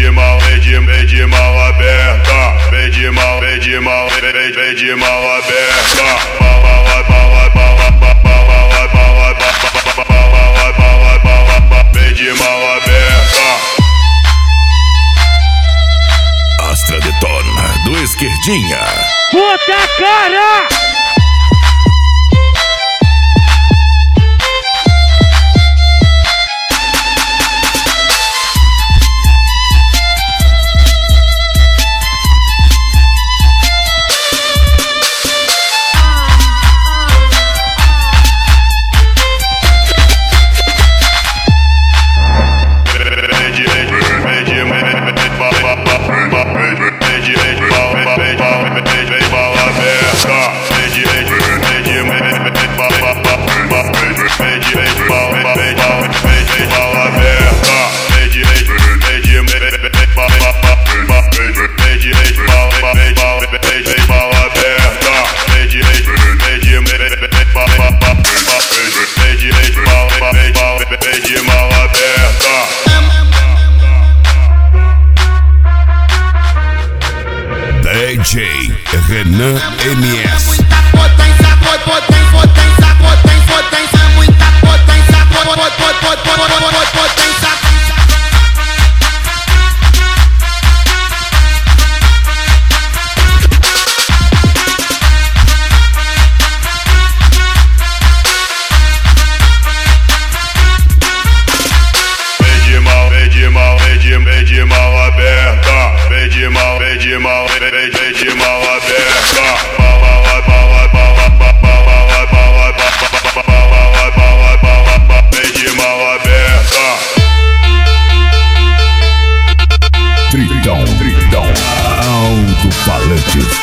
vem de mal aberta, vem de mal aberta. Vem de mal aberta. Astra detona do Esquerdinha. Puta cara! DJ Renan MS. Vem de mal aberta, vem de mal aberta. Vem de mal aberta. Tritão, alto-falantes.